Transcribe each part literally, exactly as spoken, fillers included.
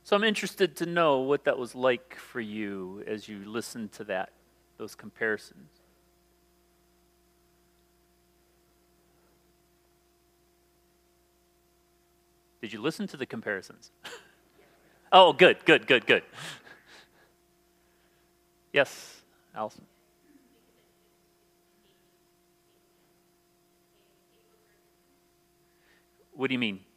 So I'm interested to know what that was like for you as you listened to that, those comparisons. Did you listen to the comparisons? Oh, good, good, good, good. Yes, Allison. What do you mean?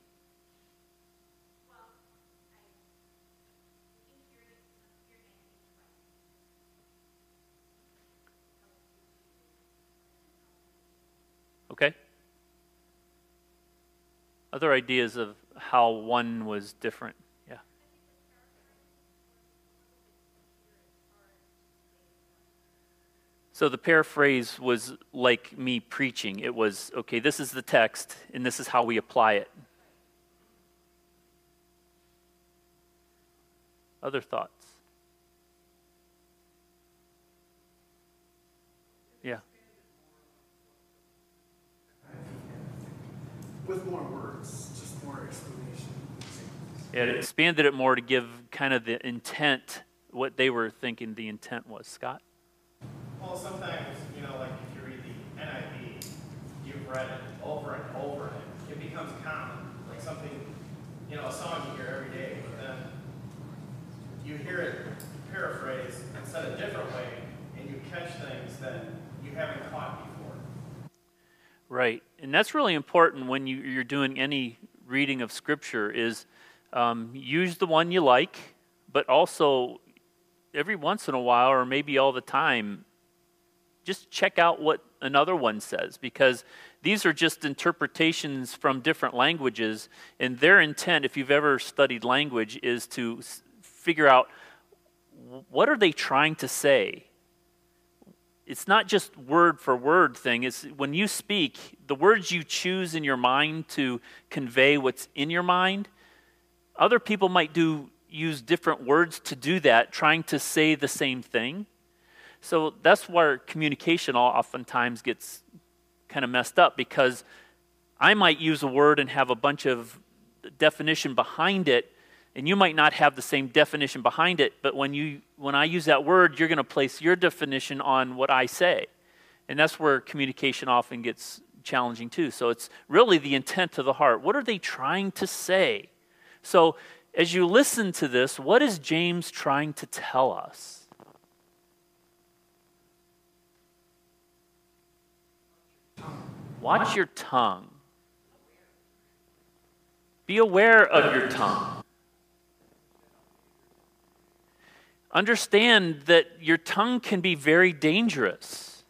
Okay. Other ideas of how one was different? Yeah. So the paraphrase was like me preaching. It was, okay, this is the text, and this is how we apply it. Other thoughts? Yeah. With more words, just more explanation. Yeah, it expanded it more to give kind of the intent, what they were thinking the intent was. Scott? Well, sometimes, you know, like if you read the N I V, you've read it over and over, and it becomes common. Like something, you know, a song you hear every day, but then you hear it paraphrased and said a different way, and you catch things that you haven't caught before. Right, and that's really important when you, you're doing any reading of Scripture is um, use the one you like, but also every once in a while, or maybe all the time, just check out what another one says, because these are just interpretations from different languages, and their intent, if you've ever studied language, is to s- figure out what are they trying to say. It's not just word for word thing. It's when you speak, the words you choose in your mind to convey what's in your mind, other people might do use different words to do that, trying to say the same thing. So that's where communication oftentimes gets kind of messed up, because I might use a word and have a bunch of definition behind it, and you might not have the same definition behind it, but when you when I use that word, you're going to place your definition on what I say. And that's where communication often gets challenging too. So it's really the intent of the heart. What are they trying to say? So as you listen to this, what is James trying to tell us? Watch your tongue. Be aware of your tongue. Understand that your tongue can be very dangerous.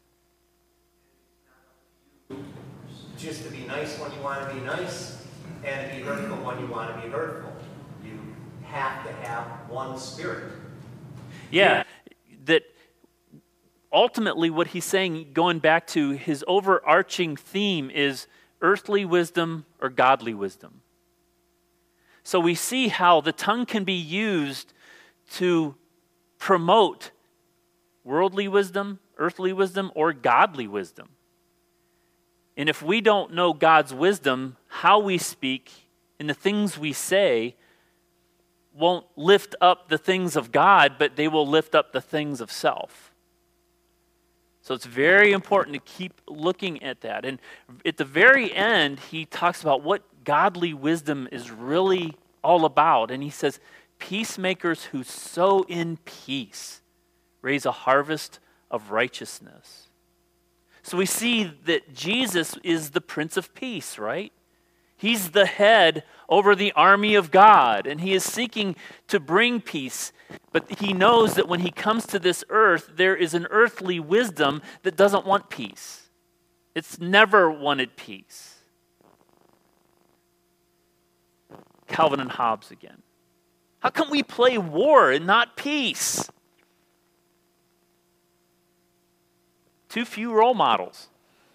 Just to be nice when you want to be nice, and to be hurtful when you want to be hurtful. You have to have one spirit. Yeah, that ultimately what he's saying, going back to his overarching theme, is earthly wisdom or godly wisdom. So we see how the tongue can be used to promote worldly wisdom, earthly wisdom, or godly wisdom. And if we don't know God's wisdom, how we speak and the things we say won't lift up the things of God, but they will lift up the things of self. So it's very important to keep looking at that. And at the very end, he talks about what godly wisdom is really all about. And he says, peacemakers who sow in peace raise a harvest of righteousness. So we see that Jesus is the Prince of Peace, right? He's the head over the army of God, and he is seeking to bring peace. But he knows that when he comes to this earth, there is an earthly wisdom that doesn't want peace. It's never wanted peace. Calvin and Hobbes again. How come we play war and not peace? Too few role models.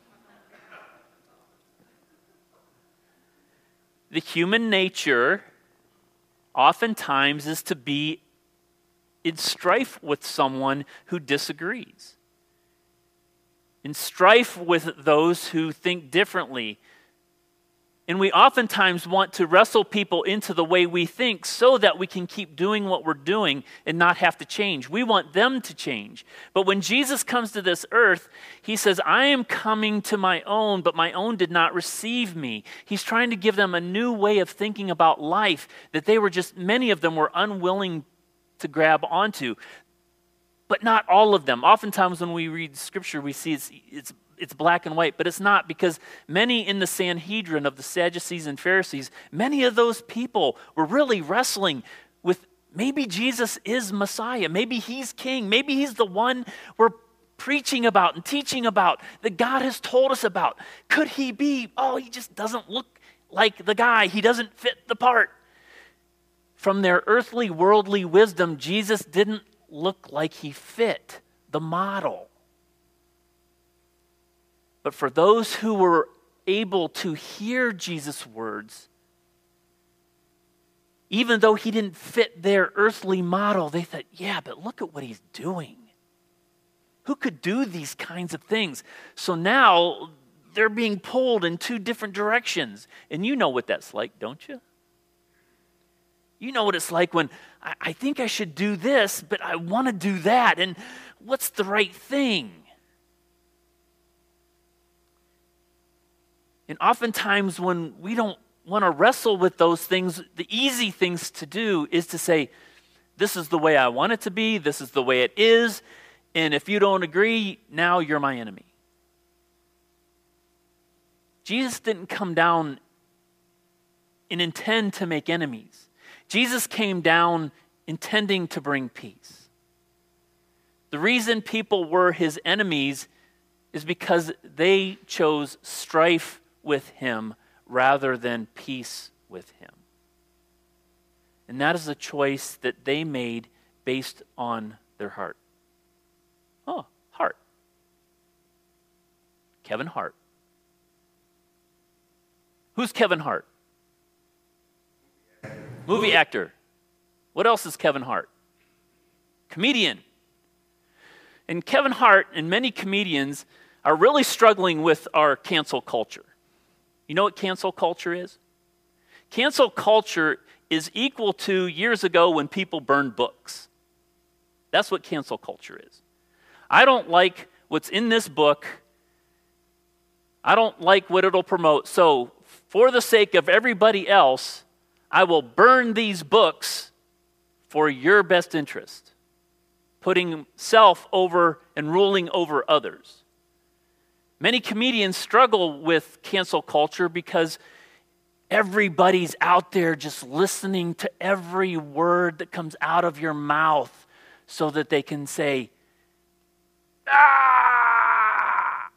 The human nature oftentimes is to be in strife with someone who disagrees, in strife with those who think differently. And we oftentimes want to wrestle people into the way we think so that we can keep doing what we're doing and not have to change. We want them to change. But when Jesus comes to this earth, he says, I am coming to my own, but my own did not receive me. He's trying to give them a new way of thinking about life that they were just, many of them were unwilling to grab onto. But not all of them. Oftentimes when we read Scripture, we see it's, it's It's black and white, but it's not, because many in the Sanhedrin of the Sadducees and Pharisees, many of those people were really wrestling with maybe Jesus is Messiah, maybe he's king, maybe he's the one we're preaching about and teaching about, that God has told us about. Could he be? Oh, he just doesn't look like the guy. He doesn't fit the part. From their earthly, worldly wisdom, Jesus didn't look like he fit the model. But for those who were able to hear Jesus' words, even though he didn't fit their earthly model, they thought, yeah, but look at what he's doing. Who could do these kinds of things? So now they're being pulled in two different directions. And you know what that's like, don't you? You know what it's like when I, I think I should do this, but I want to do that. And what's the right thing? And oftentimes when we don't want to wrestle with those things, the easy things to do is to say, this is the way I want it to be, this is the way it is, and if you don't agree, now you're my enemy. Jesus didn't come down and intend to make enemies. Jesus came down intending to bring peace. The reason people were his enemies is because they chose strife with him rather than peace with him. And that is a choice that they made based on their heart. Oh, heart. Kevin Hart. Who's Kevin Hart? Movie actor. What else is Kevin Hart? Comedian. And Kevin Hart and many comedians are really struggling with our cancel culture. You know what cancel culture is? Cancel culture is equal to years ago when people burned books. That's what cancel culture is. I don't like what's in this book. I don't like what it'll promote. So for the sake of everybody else, I will burn these books for your best interest, putting self over and ruling over others. Many comedians struggle with cancel culture because everybody's out there just listening to every word that comes out of your mouth so that they can say, ah!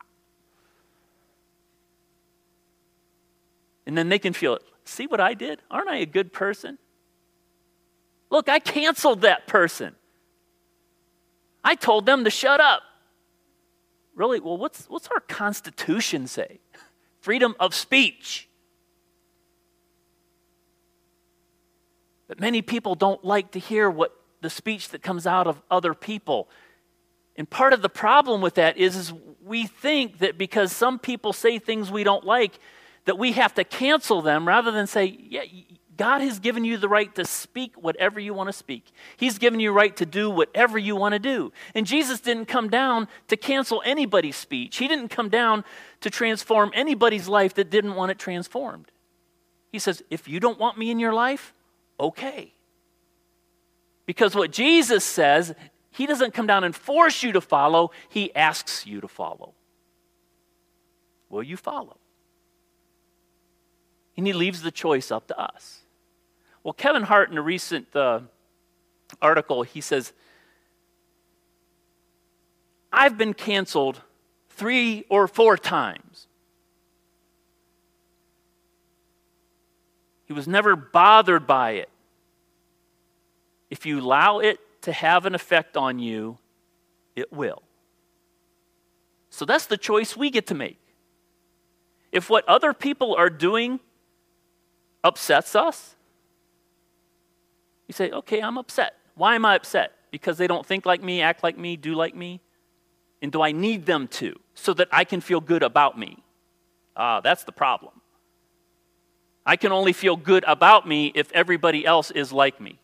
And then they can feel it. See what I did? Aren't I a good person? Look, I canceled that person. I told them to shut up. Really? Well, what's, what's our Constitution say? Freedom of speech. But many people don't like to hear what the speech that comes out of other people. And part of the problem with that is, is we think that because some people say things we don't like, that we have to cancel them rather than say, yeah, God has given you the right to speak whatever you want to speak. He's given you the right to do whatever you want to do. And Jesus didn't come down to cancel anybody's speech. He didn't come down to transform anybody's life that didn't want it transformed. He says, if you don't want me in your life, okay. Because what Jesus says, he doesn't come down and force you to follow. He asks you to follow. Will you follow? And he leaves the choice up to us. Well, Kevin Hart, in a recent uh, article, he says, I've been canceled three or four times. He was never bothered by it. If you allow it to have an effect on you, it will. So that's the choice we get to make. If what other people are doing upsets us, you say, okay, I'm upset. Why am I upset? Because they don't think like me, act like me, do like me? And do I need them to so that I can feel good about me? Ah, that's the problem. I can only feel good about me if everybody else is like me.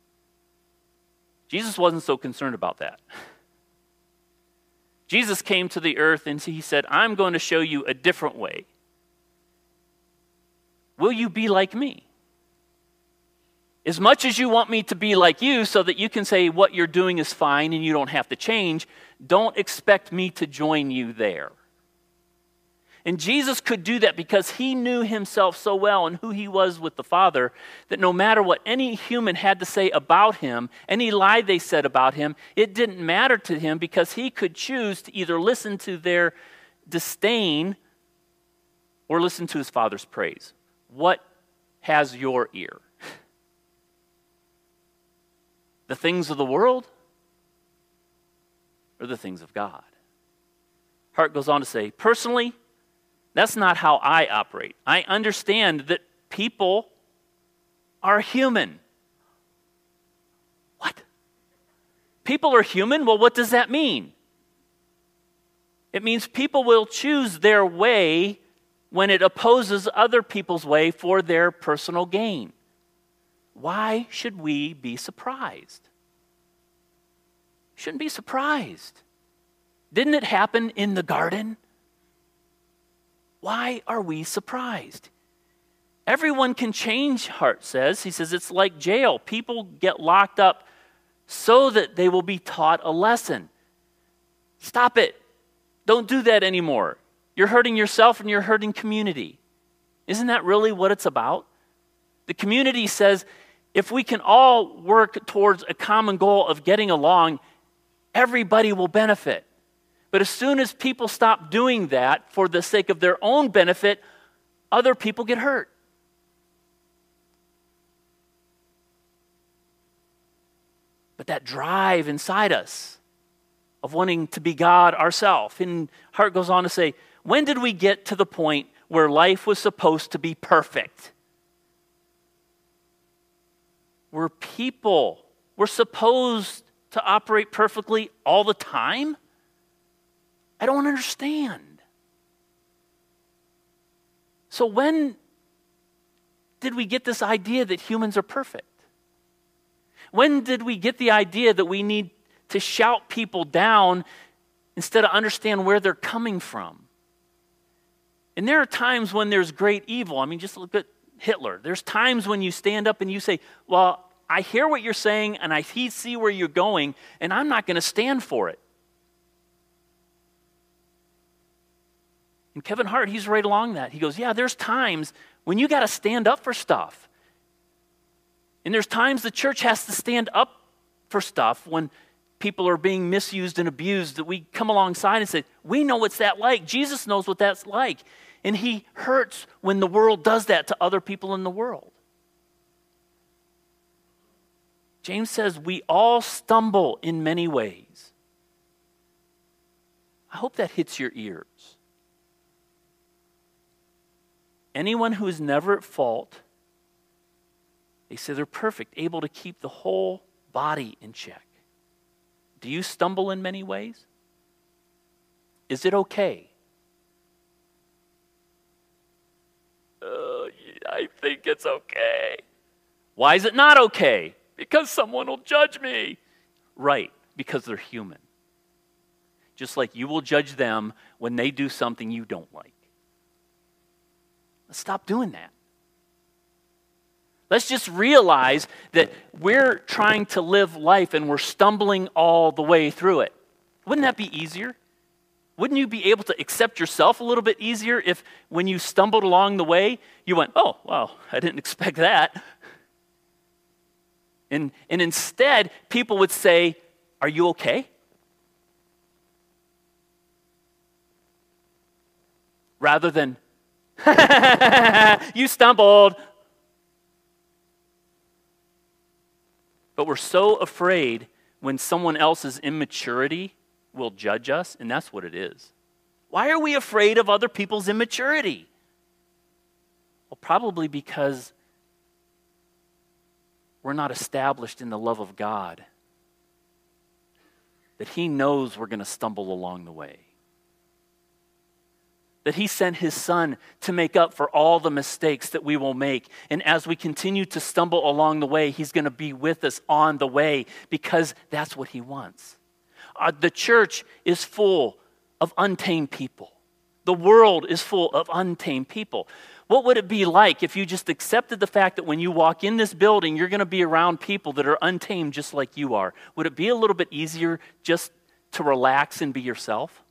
Jesus wasn't so concerned about that. Jesus came to the earth and he said, I'm going to show you a different way. Will you be like me? As much as you want me to be like you so that you can say what you're doing is fine and you don't have to change, don't expect me to join you there. And Jesus could do that because he knew himself so well and who he was with the Father that no matter what any human had to say about him, any lie they said about him, it didn't matter to him because he could choose to either listen to their disdain or listen to his Father's praise. What has your ear? The things of the world or the things of God? Hart goes on to say, personally, that's not how I operate. I understand that people are human. What? People are human? Well, what does that mean? It means people will choose their way when it opposes other people's way for their personal gain. Why should we be surprised? Shouldn't be surprised. Didn't it happen in the garden? Why are we surprised? Everyone can change, Hart says. He says it's like jail. People get locked up so that they will be taught a lesson. Stop it. Don't do that anymore. You're hurting yourself and you're hurting community. Isn't that really what it's about? The community says if we can all work towards a common goal of getting along, everybody will benefit. But as soon as people stop doing that for the sake of their own benefit, other people get hurt. But that drive inside us of wanting to be God ourselves, and Hart goes on to say, when did we get to the point where life was supposed to be perfect? We're people. We're supposed to operate perfectly all the time? I don't understand. So when did we get this idea that humans are perfect? When did we get the idea that we need to shout people down instead of understand where they're coming from? And there are times when there's great evil. I mean, just look at Hitler. There's times when you stand up and you say, well, I hear what you're saying and I see where you're going, and I'm not going to stand for it. And Kevin Hart, he's right along that. He goes, yeah, there's times when you got to stand up for stuff. And there's times the church has to stand up for stuff when people are being misused and abused, that we come alongside and say, we know what's that like. Jesus knows what that's like. And he hurts when the world does that to other people in the world. James says we all stumble in many ways. I hope that hits your ears. Anyone who is never at fault, they say they're perfect, able to keep the whole body in check. Do you stumble in many ways? Is it okay? Uh, I think it's okay. Why is it not okay? Because someone will judge me. Right, because they're human. Just like you will judge them when they do something you don't like. Let's stop doing that. Let's just realize that we're trying to live life and we're stumbling all the way through it. Wouldn't that be easier? Wouldn't you be able to accept yourself a little bit easier if when you stumbled along the way, you went, oh, well, I didn't expect that. And, and instead, people would say, are you okay? Rather than, you stumbled. But we're so afraid when someone else's immaturity will judge us, and that's what it is. Why are we afraid of other people's immaturity? Well, probably because we're not established in the love of God, that He knows we're going to stumble along the way. that he sent his son to make up for all the mistakes that we will make. And as we continue to stumble along the way, he's going to be with us on the way because that's what he wants. Uh, the church is full of untamed people. The world is full of untamed people. What would it be like if you just accepted the fact that when you walk in this building, you're going to be around people that are untamed just like you are? Would it be a little bit easier just to relax and be yourself?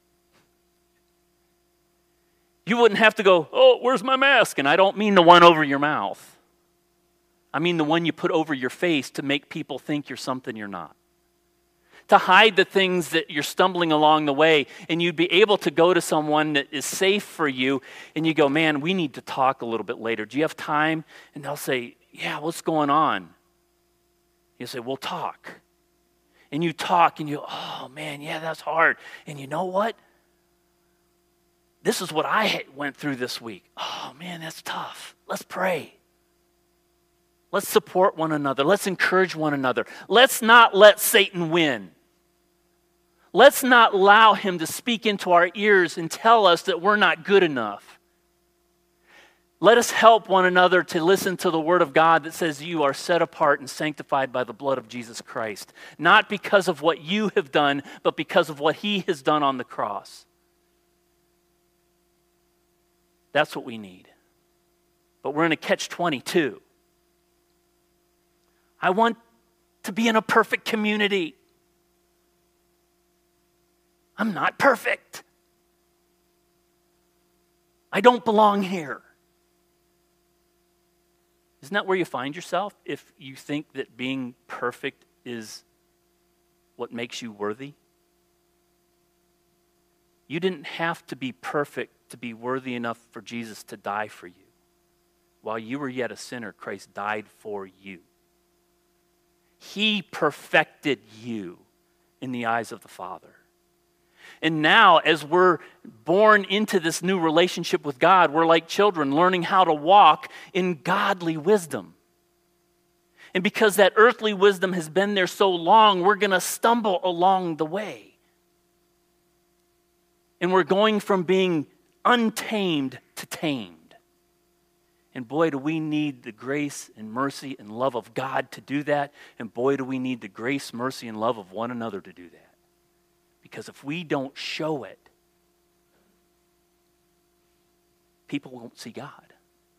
You wouldn't have to go, oh, where's my mask? And I don't mean the one over your mouth. I mean the one you put over your face to make people think you're something you're not. To hide the things that you're stumbling along the way, and you'd be able to go to someone that is safe for you, and you go, man, we need to talk a little bit later. Do you have time? And they'll say, yeah, what's going on? You say, we'll talk. And you talk, and you, oh, man, yeah, that's hard. And you know what? This is what I went through this week. Oh, man, that's tough. Let's pray. Let's support one another. Let's encourage one another. Let's not let Satan win. Let's not allow him to speak into our ears and tell us that we're not good enough. Let us help one another to listen to the word of God that says you are set apart and sanctified by the blood of Jesus Christ. Not because of what you have done, but because of what he has done on the cross. That's what we need. But we're in a catch twenty-two. I want to be in a perfect community. I'm not perfect. I don't belong here. Isn't that where you find yourself if you think that being perfect is what makes you worthy? You didn't have to be perfect to be worthy enough for Jesus to die for you. While you were yet a sinner, Christ died for you. He perfected you in the eyes of the Father. And now, as we're born into this new relationship with God, we're like children learning how to walk in godly wisdom. And because that earthly wisdom has been there so long, we're going to stumble along the way. And we're going from being untamed to tamed. And boy, do we need the grace and mercy and love of God to do that. And boy, do we need the grace, mercy, and love of one another to do that. Because if we don't show it, people won't see God.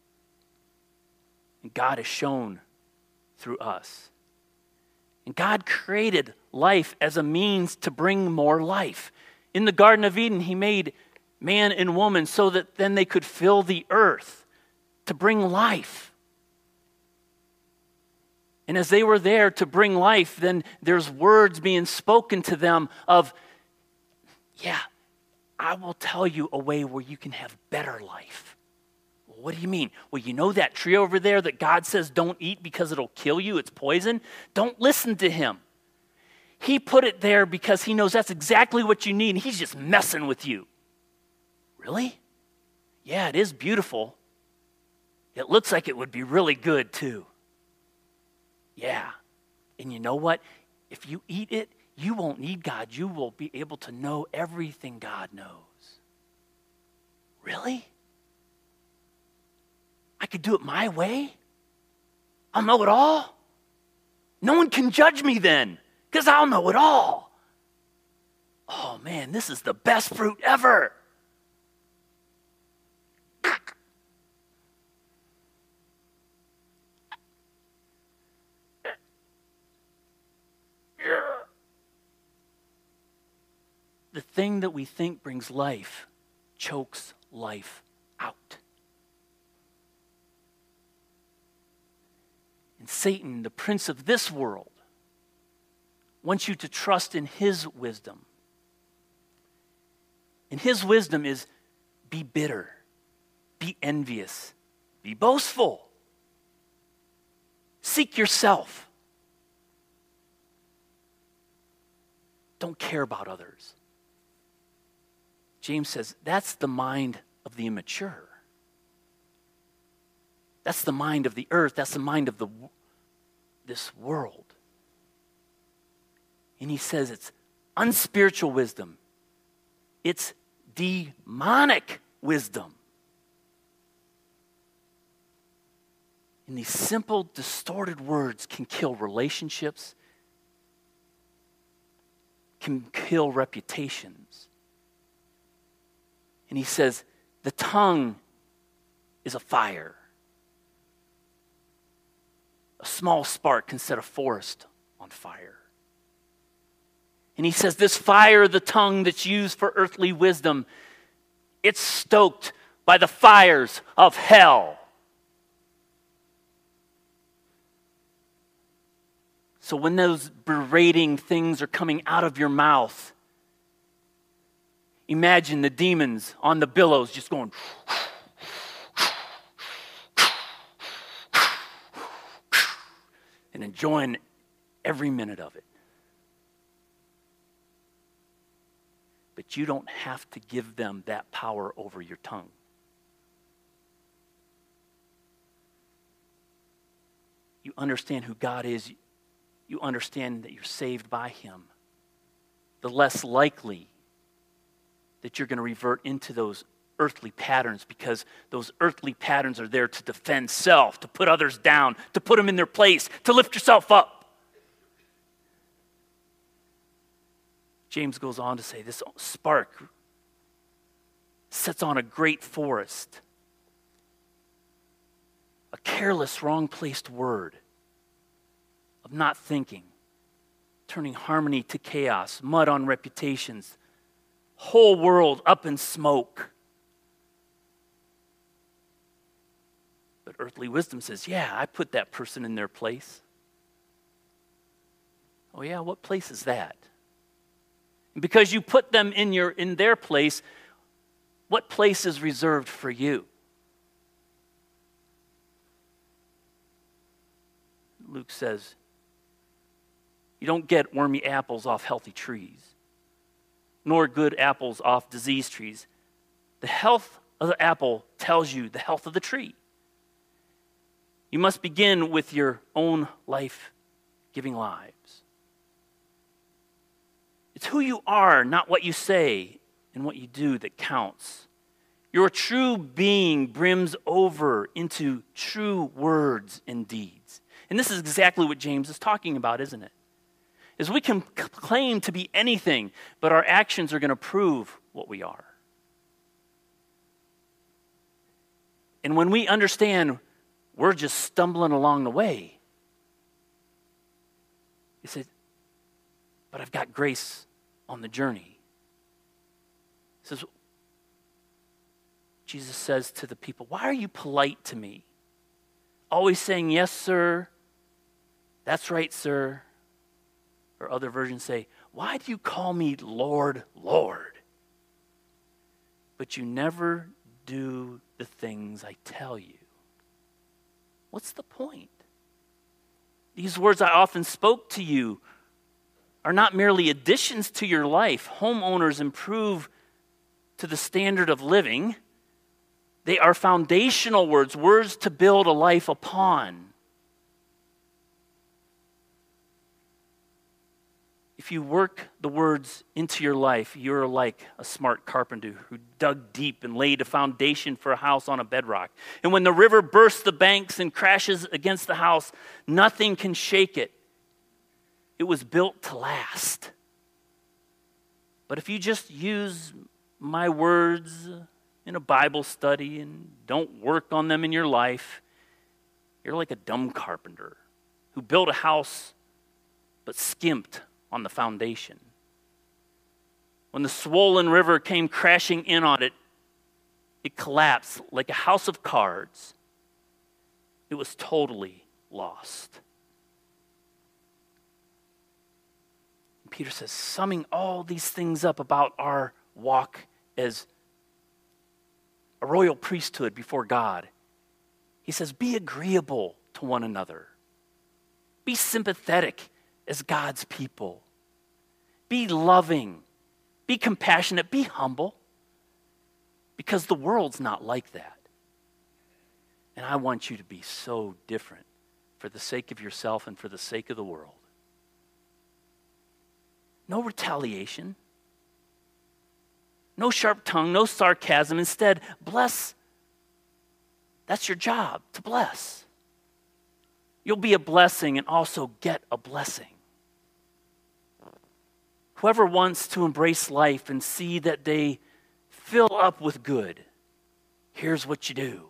And God is shown through us. And God created life as a means to bring more life. In the Garden of Eden, he made man and woman so that then they could fill the earth to bring life. And as they were there to bring life, then there's words being spoken to them of, yeah, I will tell you a way where you can have better life. Well, what do you mean? Well, you know that tree over there that God says don't eat because it'll kill you, it's poison? Don't listen to him. He put it there because he knows that's exactly what you need, and he's just messing with you. Really? Yeah, it is beautiful. It looks like it would be really good too. Yeah. And you know what? If you eat it, you won't need God. You will be able to know everything God knows. Really? I could do it my way? I'll know it all? No one can judge me then, because I'll know it all. Oh man, this is the best fruit ever. The thing that we think brings life chokes life out. And Satan, the prince of this world, wants you to trust in his wisdom. And his wisdom is be bitter, be envious, be boastful, seek yourself. Don't care about others. James says that's the mind of the immature. That's the mind of the earth. That's the mind of the this world. And he says it's unspiritual wisdom. It's demonic wisdom. And these simple, distorted words can kill relationships, can kill reputations. And he says, the tongue is a fire. A small spark can set a forest on fire. And he says, this fire of the tongue that's used for earthly wisdom, it's stoked by the fires of hell. So when those berating things are coming out of your mouth, imagine the demons on the billows just going and enjoying every minute of it. But you don't have to give them that power over your tongue. You understand who God is. You understand that you're saved by him. The less likely that you're going to revert into those earthly patterns, because those earthly patterns are there to defend self, to put others down, to put them in their place, to lift yourself up. James goes on to say this spark sets on a great forest. A careless, wrong-placed word of not thinking, turning harmony to chaos, mud on reputations, whole world up in smoke. But earthly wisdom says, yeah, I put that person in their place. Oh yeah, what place is that? And because you put them in your in their place, what place is reserved for you? Luke says, you don't get wormy apples off healthy trees, nor good apples off diseased trees. The health of the apple tells you the health of the tree. You must begin with your own life-giving lives. It's who you are, not what you say and what you do, that counts. Your true being brims over into true words and deeds. And this is exactly what James is talking about, isn't it? Is we can claim to be anything, but our actions are going to prove what we are. And when we understand we're just stumbling along the way, he said, but I've got grace on the journey. He says, Jesus says to the people, why are you polite to me? Always saying, yes, sir. That's right, sir. Or other versions say, why do you call me Lord, Lord? But you never do the things I tell you. What's the point? These words I often spoke to you are not merely additions to your life. Homeowners improve to the standard of living. They are foundational words, words to build a life upon. If you work the words into your life, you're like a smart carpenter who dug deep and laid a foundation for a house on a bedrock. And when the river bursts the banks and crashes against the house, nothing can shake it. It was built to last. But if you just use my words in a Bible study and don't work on them in your life, you're like a dumb carpenter who built a house but skimped on the foundation. When the swollen river came crashing in on it, it collapsed like a house of cards. It was totally lost. And Peter says, summing all these things up about our walk as a royal priesthood before God, he says, be agreeable to one another. Be sympathetic as God's people. Be loving. Be compassionate. Be humble. Because the world's not like that. And I want you to be so different for the sake of yourself and for the sake of the world. No retaliation. No sharp tongue, no sarcasm. Instead, bless. That's your job, to bless. You'll be a blessing and also get a blessing. Whoever wants to embrace life and see that they fill up with good, here's what you do.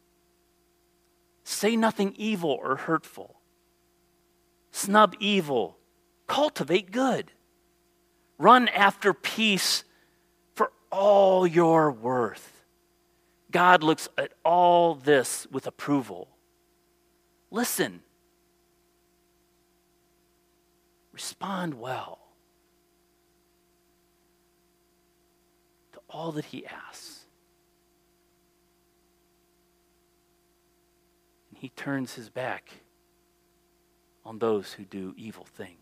Say nothing evil or hurtful. Snub evil. Cultivate good. Run after peace for all your worth. God looks at all this with approval. Listen. Respond well to all that he asks. And he turns his back on those who do evil things.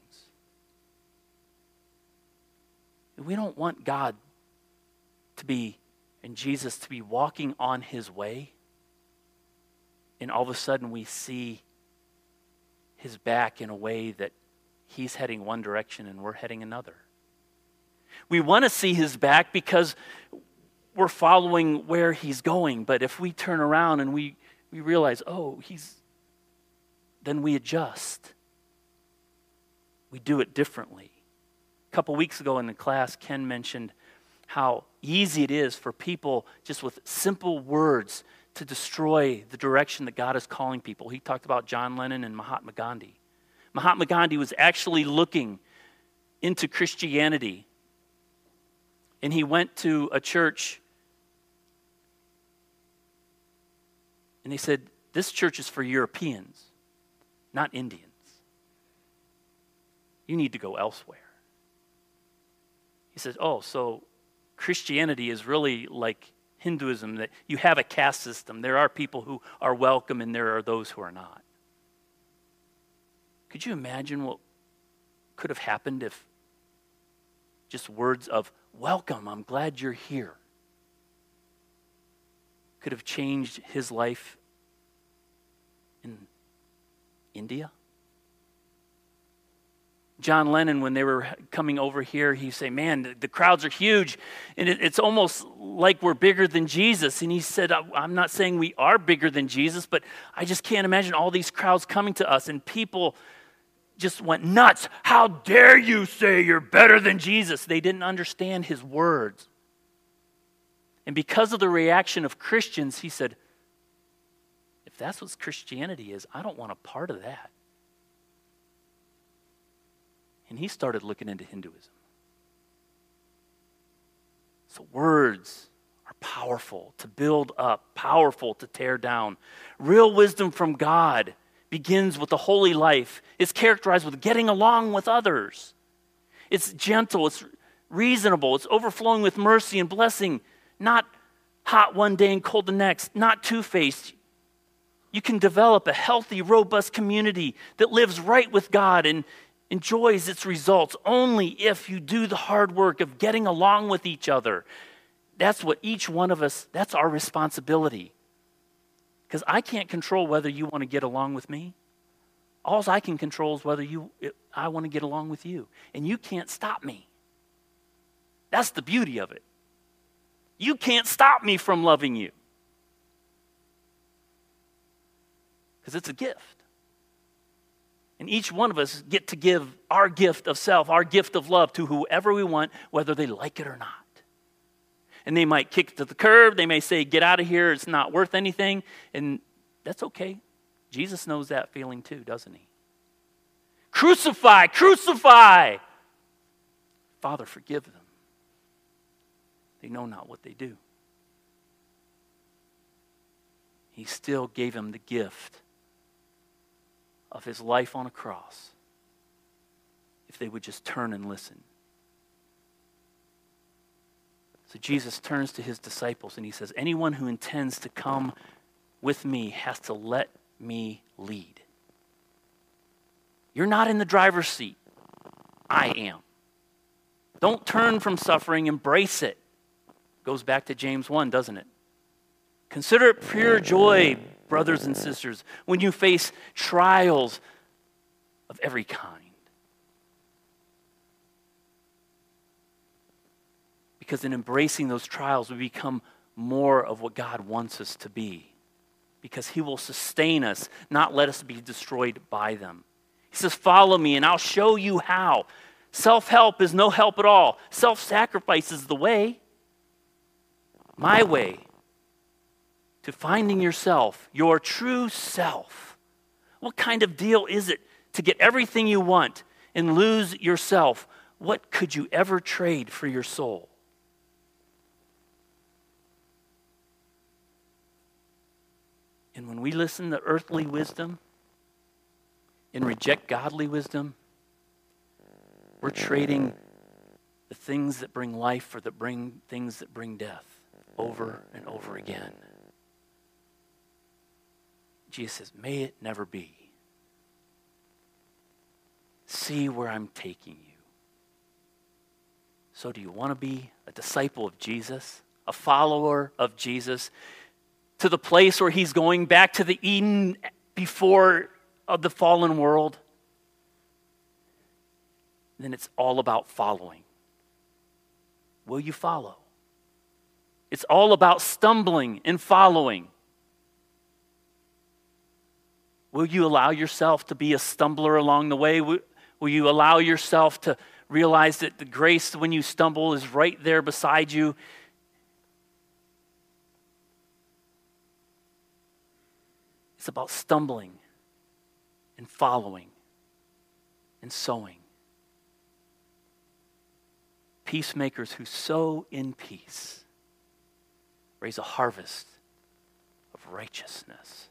We don't want God to be, and Jesus to be walking on his way, and all of a sudden we see his back in a way that he's heading one direction and we're heading another. We want to see his back because we're following where he's going, but if we turn around and we, we realize, oh, he's, then we adjust. We do it differently. A couple weeks ago in the class, Ken mentioned how easy it is for people just with simple words to destroy the direction that God is calling people. He talked about John Lennon and Mahatma Gandhi. Mahatma Gandhi was actually looking into Christianity, and he went to a church, and they said, this church is for Europeans, not Indians. You need to go elsewhere. He says, oh, so Christianity is really like Hinduism, that you have a caste system. There are people who are welcome and there are those who are not. Could you imagine what could have happened if just words of welcome, I'm glad you're here, could have changed his life in India? John Lennon, when they were coming over here, he'd say, man, the, the crowds are huge, and it, it's almost like we're bigger than Jesus. And he said, I'm not saying we are bigger than Jesus, but I just can't imagine all these crowds coming to us. And people just went nuts. How dare you say you're better than Jesus? They didn't understand his words. And because of the reaction of Christians, he said, if that's what Christianity is, I don't want a part of that. And he started looking into Hinduism. So words are powerful to build up, powerful to tear down. Real wisdom from God begins with a holy life. It's characterized with getting along with others. It's gentle, it's reasonable, it's overflowing with mercy and blessing, not hot one day and cold the next, not two-faced. You can develop a healthy, robust community that lives right with God and enjoys its results only if you do the hard work of getting along with each other. That's what each one of us, that's our responsibility. Because I can't control whether you want to get along with me. All I can control is whether you, I want to get along with you. And you can't stop me. That's the beauty of it. You can't stop me from loving you. Because it's a gift. And each one of us get to give our gift of self, our gift of love to whoever we want, whether they like it or not. And they might kick it to the curb. They may say, get out of here. It's not worth anything. And that's okay. Jesus knows that feeling too, doesn't he? Crucify, crucify. Father, forgive them. They know not what they do. He still gave him the gift of his life on a cross if they would just turn and listen. So Jesus turns to his disciples and he says, anyone who intends to come with me has to let me lead. You're not in the driver's seat. I am. Don't turn from suffering, embrace it. Goes back to James one, doesn't it? Consider it pure joy, brothers and sisters, when you face trials of every kind. Because in embracing those trials, we become more of what God wants us to be. Because he will sustain us, not let us be destroyed by them. He says, follow me and I'll show you how. Self-help is no help at all. Self-sacrifice is the way. My way to finding yourself, your true self. What kind of deal is it to get everything you want and lose yourself? What could you ever trade for your soul? And when we listen to earthly wisdom and reject godly wisdom, we're trading the things that bring life for the bring things that bring death over and over again. Jesus says, may it never be. See where I'm taking you. So do you want to be a disciple of Jesus, a follower of Jesus, to the place where he's going back to the Eden before of the fallen world? Then it's all about following. Will you follow? It's all about stumbling and following. Will you allow yourself to be a stumbler along the way? Will, will you allow yourself to realize that the grace when you stumble is right there beside you? It's about stumbling and following and sowing. Peacemakers who sow in peace raise a harvest of righteousness.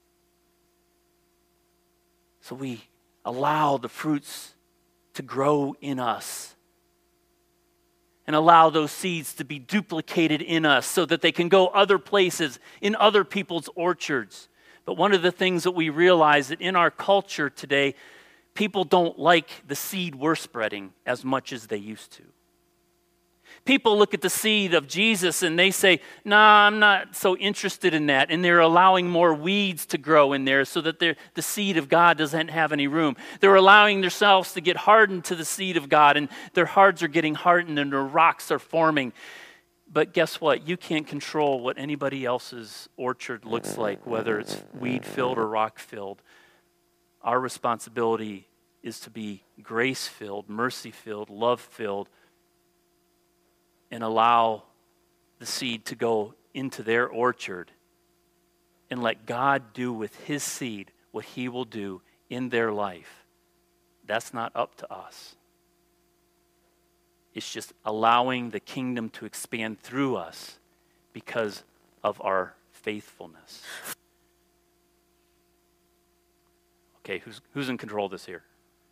So we allow the fruits to grow in us and allow those seeds to be duplicated in us so that they can go other places, in other people's orchards. But one of the things that we realize that in our culture today, people don't like the seed we're spreading as much as they used to. People look at the seed of Jesus and they say, nah, I'm not so interested in that. And they're allowing more weeds to grow in there so that the seed of God doesn't have any room. They're allowing themselves to get hardened to the seed of God, and their hearts are getting hardened and their rocks are forming. But guess what? You can't control what anybody else's orchard looks like, whether it's weed-filled or rock-filled. Our responsibility is to be grace-filled, mercy-filled, love-filled, and allow the seed to go into their orchard and let God do with his seed what he will do in their life. That's not up to us. It's just allowing the kingdom to expand through us because of our faithfulness. Okay, who's who's in control of this here?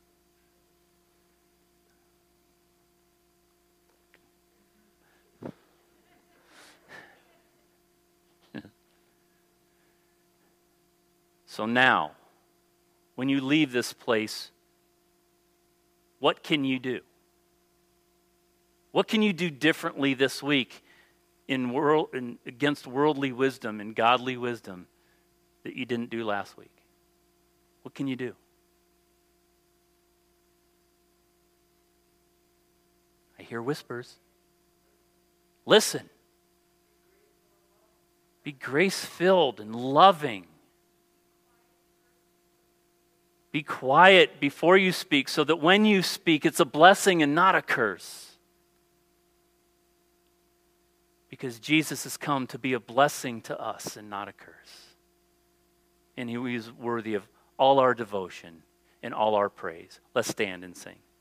So now, when you leave this place, what can you do? What can you do differently this week in world in, against worldly wisdom and godly wisdom that you didn't do last week? What can you do? I hear whispers. Listen. Be grace-filled and loving. Be quiet before you speak so that when you speak, it's a blessing and not a curse. Because Jesus has come to be a blessing to us and not a curse. And he is worthy of all our devotion and all our praise. Let's stand and sing.